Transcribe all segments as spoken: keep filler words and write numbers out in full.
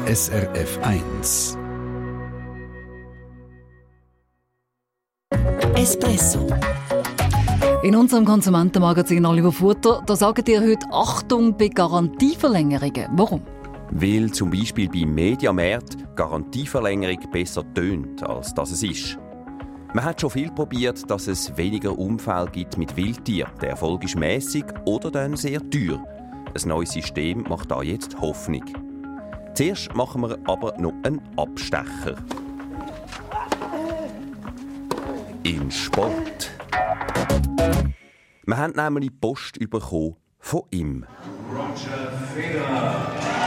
S R F eins. Espresso. In unserem Konsumentenmagazin «Oliver Futter» da sagen dir heute Achtung bei Garantieverlängerungen. Warum? Weil zum Beispiel beim Mediamarkt Garantieverlängerung besser tönt, als dass es ist. Man hat schon viel probiert, dass es weniger Unfälle gibt mit Wildtieren. Der Erfolg ist mäßig oder dann sehr teuer. Ein neues System macht da jetzt Hoffnung. Zuerst machen wir aber noch einen Abstecher. In Sport. Wir haben nämlich Post bekommen von ihm. Roger Federer.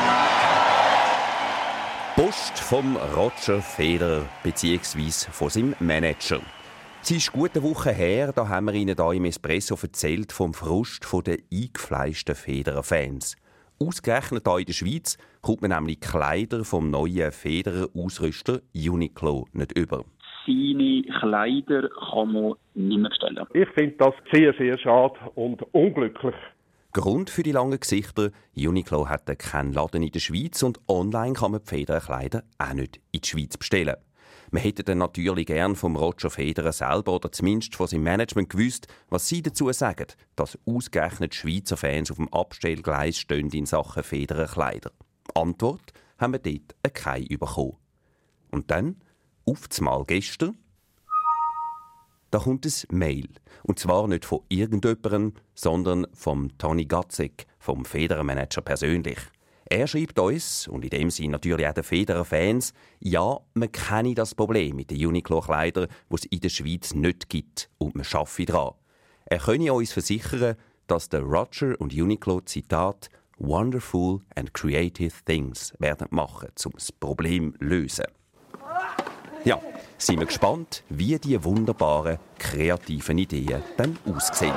Post vom Roger Federer bzw. von seinem Manager. Es ist gut eine Woche her, da haben wir Ihnen hier im Espresso erzählt vom Frust der eingefleischten Federer-Fans. Ausgerechnet hier in der Schweiz kommt man nämlich Kleider vom neuen Federer-Ausrüster Uniqlo nicht über. Seine Kleider kann man nicht mehr bestellen. Ich finde das sehr, sehr schade und unglücklich. Grund für die langen Gesichter: Uniqlo hat keinen Laden in der Schweiz und online kann man die Federerkleider auch nicht in die Schweiz bestellen. Wir hätten dann natürlich gern vom Roger Federer selber oder zumindest von seinem Management gewusst, was sie dazu sagen, dass ausgerechnet Schweizer Fans auf dem Abstellgleis stehen in Sachen Federerkleider. Antwort haben wir dort keine bekommen. Und dann, auf einmal gestern, da kommt ein Mail. Und zwar nicht von irgendjemandem, sondern vom Toni Gatzek, vom Federer-Manager persönlich. Er schreibt uns, und in dem Sinne natürlich auch den Federer-Fans, ja, man kenne das Problem mit den Uniqlo-Kleidern, die es in der Schweiz nicht gibt, und man arbeite daran. Er könne uns versichern, dass der Roger und Uniqlo, Zitat, «wonderful and creative things» werden machen, um das Problem zu lösen. Ja, sind wir gespannt, wie die wunderbaren, kreativen Ideen dann aussehen.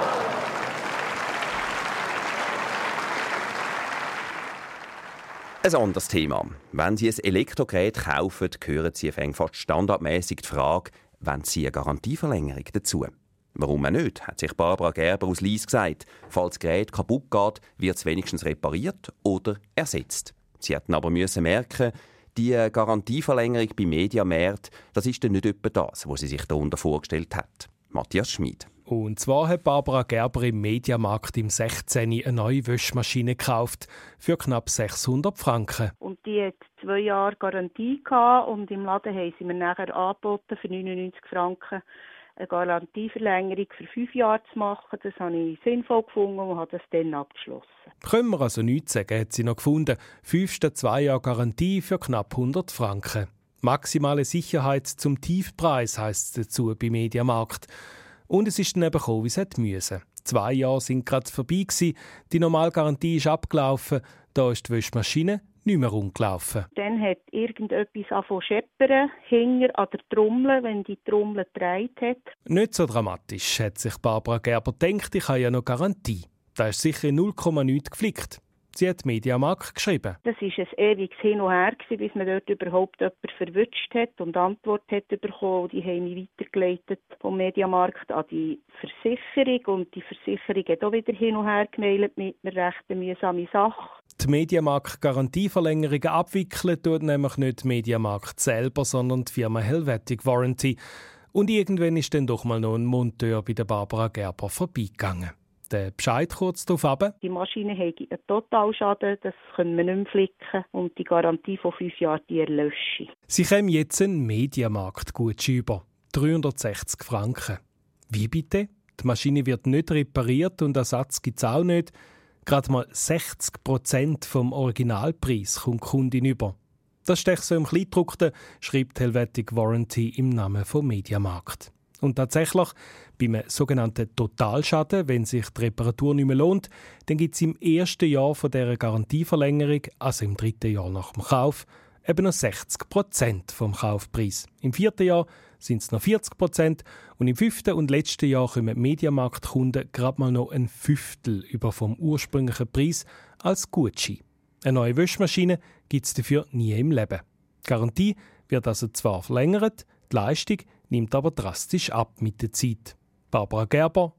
Ein anderes Thema. Wenn Sie ein Elektrogerät kaufen, hören Sie fast standardmäßig die Frage, wollen Sie eine Garantieverlängerung dazu? Warum auch nicht, hat sich Barbara Gerber aus Lyss gesagt. Falls das Gerät kaputt geht, wird es wenigstens repariert oder ersetzt. Sie hätten aber müssen merken, die Garantieverlängerung bei Mediamarkt, das ist dann nicht etwa das, was sie sich darunter vorgestellt hat. Matthias Schmid. Und zwar hat Barbara Gerber im Mediamarkt im sechzehn eine neue Wäschmaschine gekauft für knapp sechshundert Franken. Und die hat zwei Jahre Garantie gehabt und im Laden haben sie mir nachher angeboten, für neunundneunzig Franken eine Garantieverlängerung für fünf Jahre zu machen. Das habe ich sinnvoll gefunden und habe das dann abgeschlossen. Können wir also nichts sagen, hat sie noch gefunden. Fünfte zwei Jahre Garantie für knapp hundert Franken. Maximale Sicherheit zum Tiefpreis heisst es dazu bei Mediamarkt. Und es ist dann eben gekommen, wie es hätte müssen. Zwei Jahre sind gerade vorbei gewesen, die Normalgarantie ist abgelaufen, da ist die Wäschmaschine nicht mehr rumgelaufen. Dann hat irgendetwas angefangen zu scheppern, hinter an der Trommel, wenn die Trommel gedreht hat. Nicht so dramatisch, hat sich Barbara Gerber gedacht, ich habe ja noch Garantie. Da ist sicher null Komma nichts geflickt. Sie hat Mediamarkt geschrieben. Das war ein ewiges Hin und Her, bis man dort überhaupt jemanden verwünscht hat und Antwort hat bekommen. Die haben mich weitergeleitet vom Mediamarkt an die Versicherung. Und die Versicherung hat auch wieder hin und her gemailt mit einer recht mühsamen Sache. Die Mediamarkt-Garantieverlängerungen abwickeln tut nämlich nicht Mediamarkt selber, sondern die Firma Helvetic Warranty. Und irgendwann ist dann doch mal noch ein Monteur bei der Barbara Gerber vorbeigegangen. Der Bescheid kurz darauf ab. Die Maschine hat einen Totalschaden, das können wir nicht mehr flicken. Und die Garantie von fünf Jahren, die erlösche ich. Sie kommen jetzt einen Mediamarkt-Gutschein über. dreihundertsechzig Franken. Wie bitte? Die Maschine wird nicht repariert und Ersatz gibt es auch nicht. Gerade mal sechzig Prozent vom Originalpreis kommt die Kundin über. Das steht so im Kleingedruckten, schreibt Helvetic Warranty im Namen vom Mediamarkt. Und tatsächlich, beim sogenannten Totalschaden, wenn sich die Reparatur nicht mehr lohnt, dann gibt es im ersten Jahr von dieser Garantieverlängerung, also im dritten Jahr nach dem Kauf, eben noch sechzig Prozent vom Kaufpreis. Im vierten Jahr sind es noch vierzig Prozent und im fünften und letzten Jahr kommen Mediamarkt-Kunden gerade mal noch ein Fünftel über vom ursprünglichen Preis als Gutschein. Eine neue Wäschmaschine gibt es dafür nie im Leben. Die Garantie wird also zwar verlängert, die Leistung nimmt aber drastisch ab mit der Zeit. Barbara Gerber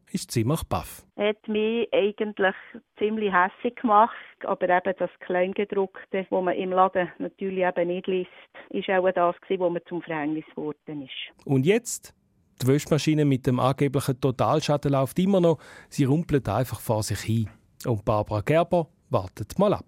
ist ziemlich baff. Hat mich eigentlich ziemlich hässig gemacht, aber eben das Kleingedruckte, das man im Laden natürlich eben nicht liest, ist auch das, was mir zum Verhängnis geworden ist. Und jetzt? Die Wäschmaschine mit dem angeblichen Totalschaden läuft immer noch. Sie rumpelt einfach vor sich hin. Und Barbara Gerber wartet mal ab.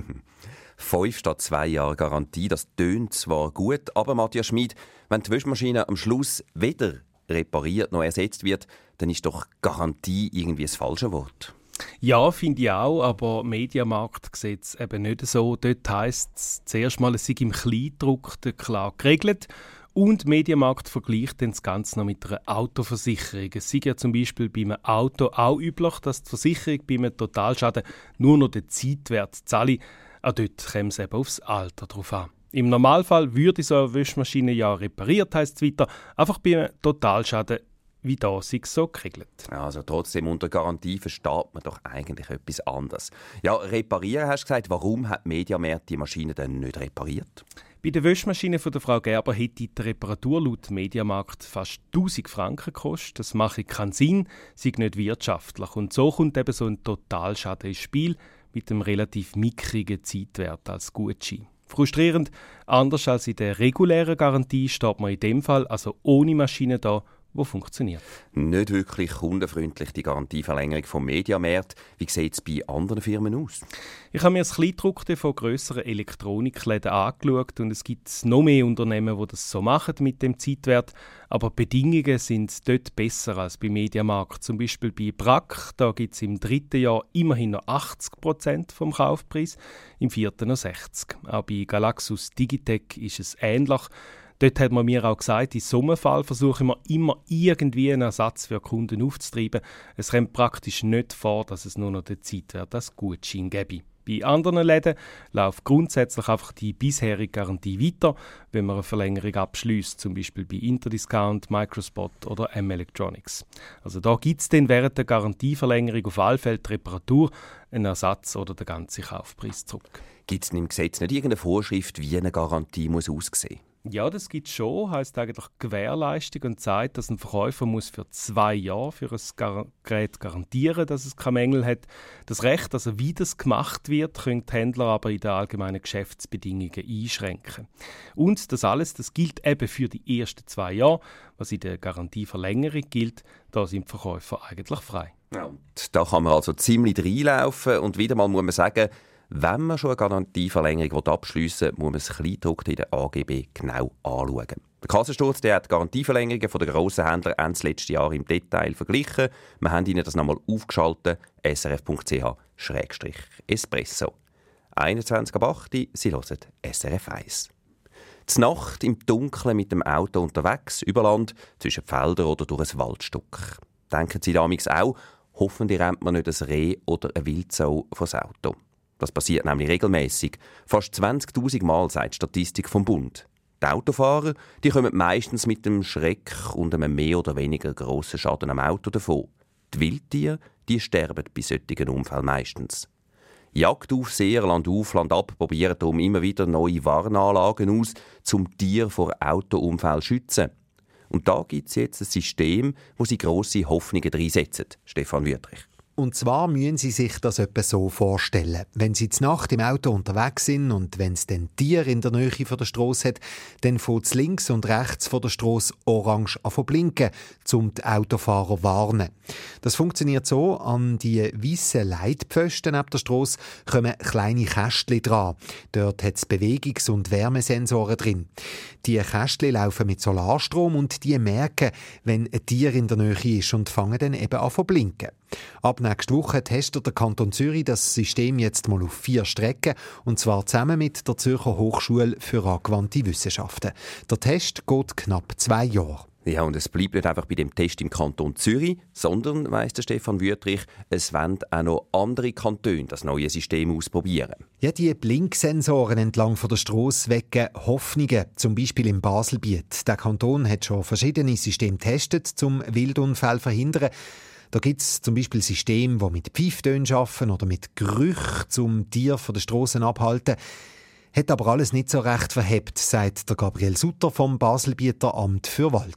Fünf statt zwei Jahre Garantie, das tönt zwar gut, aber Matthias Schmid, wenn die Wäschmaschine am Schluss weder repariert noch ersetzt wird, dann ist doch Garantie irgendwie das falsche Wort. Ja, finde ich auch, aber Mediamarkt sieht es eben nicht so. Dort heisst es zuerst mal, es sei im Kleindruckten klar geregelt. Und Mediamarkt vergleicht das Ganze noch mit einer Autoversicherung. Es sei ja zum Beispiel bei einem Auto auch üblich, dass die Versicherung bei einem Totalschaden nur noch den Zeitwert zahle. Auch dort kommt es eben aufs Alter drauf an. Im Normalfall würde so eine Wäschmaschine ja repariert, heisst es weiter. Einfach bei einem Totalschaden wie da sei es so geregelt. Also trotzdem unter Garantie versteht man doch eigentlich etwas anderes. Ja, reparieren hast du gesagt. Warum hat Mediamarkt die Maschine denn nicht repariert? Bei der Wäschmaschine von der Frau Gerber hätte die Reparatur laut Mediamarkt fast tausend Franken gekostet. Das mache keinen Sinn, sei nicht wirtschaftlich. Und so kommt eben so ein Totalschaden ins Spiel mit einem relativ mickrigen Zeitwert als Gutschein. Frustrierend, anders als in der regulären Garantie steht man in dem Fall also ohne Maschine da, die funktioniert. Nicht wirklich kundenfreundlich die Garantieverlängerung vom Mediamarkt. Wie sieht es bei anderen Firmen aus? Ich habe mir das Kleindruckte von grösseren Elektronikläden angeschaut und es gibt noch mehr Unternehmen, die das so machen mit dem Zeitwert. Aber die Bedingungen sind dort besser als bei Mediamarkt. Zum Beispiel bei Brack, da gibt es im dritten Jahr immerhin noch achtzig Prozent vom Kaufpreis, im vierten noch sechzig Prozent. Auch bei Galaxus Digitec ist es ähnlich. Dort hat man mir auch gesagt, in so einem Fall versuchen wir immer irgendwie einen Ersatz für Kunden aufzutreiben. Es kommt praktisch nicht vor, dass es nur noch den Zeitwert als Gutschein gäbe. Bei anderen Läden läuft grundsätzlich einfach die bisherige Garantie weiter, wenn man eine Verlängerung abschließt, zum Beispiel bei Interdiscount, Microspot oder M Electronics. Also da gibt es dann während der Garantieverlängerung auf alle Fälle die Reparatur, einen Ersatz oder den ganzen Kaufpreis zurück. Gibt es im Gesetz nicht irgendeine Vorschrift, wie eine Garantie muss aussehen muss? Ja, das gibt es schon. Heisst eigentlich Gewährleistung und sagt, dass ein Verkäufer muss für zwei Jahre für ein Gar- Gerät garantieren, dass es keine Mängel hat. Das Recht, also wie das gemacht wird, können die Händler aber in den allgemeinen Geschäftsbedingungen einschränken. Und das alles, das gilt eben für die ersten zwei Jahre. Was in der Garantieverlängerung gilt, da sind die Verkäufer eigentlich frei. Ja, und da kann man also ziemlich reinlaufen und wieder mal muss man sagen, wenn man schon eine Garantieverlängerung abschliessen will, muss man das Kleindruckte in der A G B genau anschauen. Der Kassensturz der hat die Garantieverlängerungen der grossen Händler Ende letzten Jahr im Detail verglichen. Wir haben Ihnen das nochmal aufgeschaltet. s r f punkt c h schrägstrich espresso. einundzwanzig ab acht Uhr, Sie hören S R F eins. Die Nacht im Dunkeln mit dem Auto unterwegs, über Land, zwischen Feldern oder durch ein Waldstück. Denken Sie damals auch, hoffentlich rennt man nicht ein Reh oder eine Wildsau vor das Auto. Das passiert nämlich regelmäßig. Fast zwanzigtausend Mal, sagt die Statistik vom Bund. Die Autofahrer die kommen meistens mit dem Schreck und einem mehr oder weniger grossen Schaden am Auto davon. Die Wildtiere die sterben bei solchen Unfällen meistens. Jagdaufseher Land auf, Land ab probieren darum immer wieder neue Warnanlagen aus, um Tiere vor Autounfällen zu schützen. Und da gibt es jetzt ein System, wo sie grosse Hoffnungen reinsetzen. Stefan Wüthrich. Und zwar müssen Sie sich das etwa so vorstellen. Wenn Sie zur Nacht im Auto unterwegs sind und wenn es dann Tiere in der Nähe von der Strasse hat, dann fängt es links und rechts von der Strasse orange an zu blinken, um die Autofahrer zu warnen. Das funktioniert so, an die weißen Leitpfosten neben der Strasse kommen kleine Kästchen dran. Dort hat es Bewegungs- und Wärmesensoren drin. Die Kästchen laufen mit Solarstrom und die merken, wenn ein Tier in der Nähe ist und fangen dann eben an zu blinken. Ab nächste Woche testet der Kanton Zürich das System jetzt mal auf vier Strecken, und zwar zusammen mit der Zürcher Hochschule für angewandte Wissenschaften. Der Test geht knapp zwei Jahre. Ja, und es bleibt nicht einfach bei dem Test im Kanton Zürich, sondern, weiss der Stefan Wüthrich, es wollen auch noch andere Kantone das neue System ausprobieren. Ja, die Blinksensoren entlang von der Strasse wecken Hoffnungen, zum Beispiel im Baselbiet. Der Kanton hat schon verschiedene Systeme getestet, um Wildunfälle zu verhindern. Da gibt es zum Beispiel Systeme, die mit Pfeiftönen arbeiten oder mit Gerüchen, um Tiere von den Strassen abhalten. Hat aber alles nicht so recht verhebt, sagt der Gabriel Sutter vom Baselbieter Amt für Wald. Die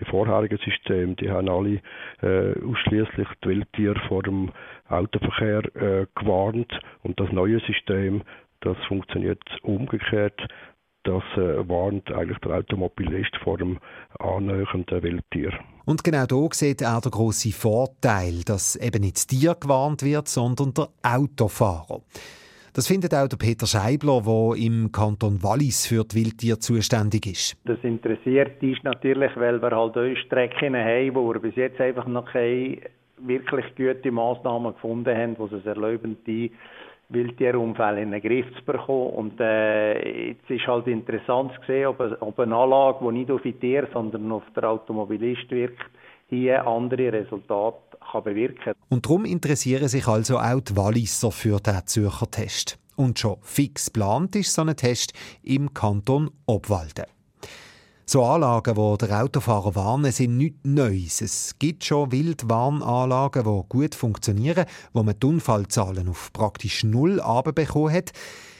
vorherigen Systeme, die haben alle äh, ausschließlich die Wildtiere vor dem Autoverkehr äh, gewarnt. Und das neue System, das funktioniert umgekehrt. Das äh, warnt eigentlich der Automobilist vor dem annähernden Wildtier. Und genau hier sieht er den grossen Vorteil, dass eben nicht das Tier gewarnt wird, sondern der Autofahrer. Das findet auch der Peter Scheibler, der im Kanton Wallis für die Wildtiere zuständig ist. Das interessiert ist natürlich, weil wir halt auch Strecken haben, wo wir bis jetzt einfach noch keine wirklich gute Massnahmen gefunden haben, die es erlauben, die Wildtierunfälle in den Griff zu bekommen. Und äh, jetzt ist halt interessant zu sehen, ob, ob eine Anlage, die nicht auf die Tiere, sondern auf den Automobilist wirkt, hier andere Resultate kann bewirken. Und darum interessieren sich also auch die Walliser für den Zürcher Test. Und schon fix geplant ist so ein Test im Kanton Obwalden. So Anlagen, die der Autofahrer warnen, sind nichts Neues. Es gibt schon Wildwarnanlagen, die gut funktionieren, wo man die Unfallzahlen auf praktisch null runterbekommen hat.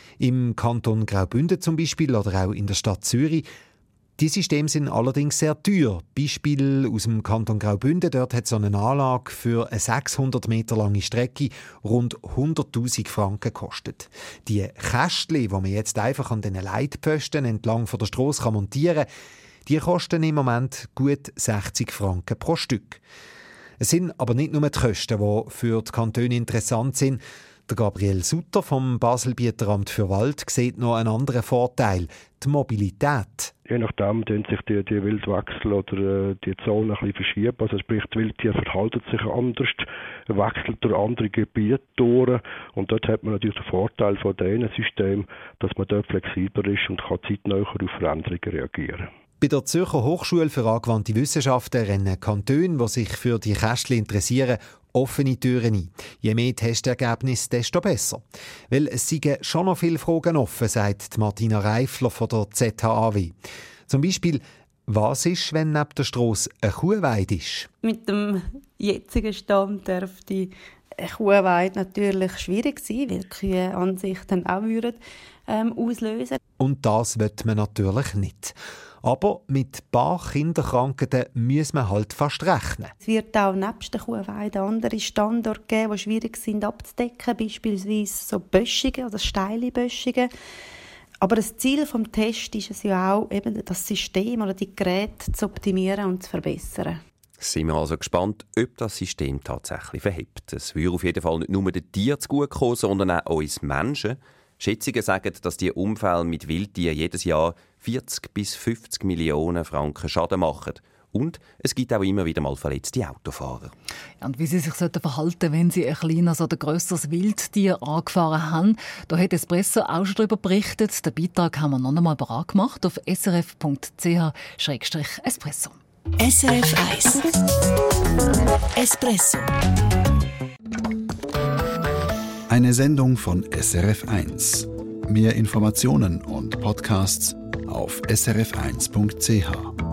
Im Kanton Graubünden zum Beispiel oder auch in der Stadt Zürich. Die Systeme sind allerdings sehr teuer. Beispiel aus dem Kanton Graubünden, dort hat so eine Anlage für eine sechshundert Meter lange Strecke rund hunderttausend Franken gekostet. Die Kästchen, die man jetzt einfach an den Leitpfosten entlang von der Strasse montieren kann, die kosten im Moment gut sechzig Franken pro Stück. Es sind aber nicht nur die Kosten, die für die Kantone interessant sind. Der Gabriel Sutter vom Baselbieteramt für Wald sieht noch einen anderen Vorteil, die Mobilität. Je nachdem tun sich die, die Wildwechsel oder äh, die Zonen ein bisschen verschieben. Also sprich, die Wildtiere verhalten sich anders, wechseln durch andere Gebiete durch. Und dort hat man natürlich den Vorteil von diesem System, dass man dort flexibler ist und kann zeitnah auf Veränderungen reagieren. Bei der Zürcher Hochschule für angewandte Wissenschaften rennen Kantone, die sich für die Kästchen interessieren, offene Türen ein. Je mehr Testergebnisse, desto besser. Weil es seien schon noch viele Fragen offen, sagt Martina Reifler von der Z H A W. Zum Beispiel, was ist, wenn neben der Strasse eine Kuhweide ist? Mit dem jetzigen Stand dürfte eine Kuhweide natürlich schwierig sein, weil die Kühe an sich dann auch würden, ähm, auslösen. Und das will man natürlich nicht. Aber mit ein paar Kinderkrankheiten muss man halt fast rechnen. Es wird auch nebst der Kuhweide andere Standorte geben, die schwierig sind abzudecken, beispielsweise so Böschungen oder steile Böschungen. Aber das Ziel des Tests ist es ja auch, eben das System oder die Geräte zu optimieren und zu verbessern. Sind wir also gespannt, ob das System tatsächlich verhebt. Es würde auf jeden Fall nicht nur den Tieren zugutekommen, sondern auch uns Menschen. Schätzungen sagen, dass die Unfälle mit Wildtieren jedes Jahr vierzig bis fünfzig Millionen Franken Schaden machen. Und es gibt auch immer wieder mal verletzte Autofahrer. Ja, und wie sie sich verhalten sollten, wenn sie ein kleines oder grösseres Wildtier angefahren haben, da hat Espresso auch schon darüber berichtet. Den Beitrag haben wir noch einmal bereit gemacht auf s r f punkt c h slash espresso. S R F eins Espresso. Eine Sendung von S R F eins. Mehr Informationen und Podcasts auf s r f eins punkt c h.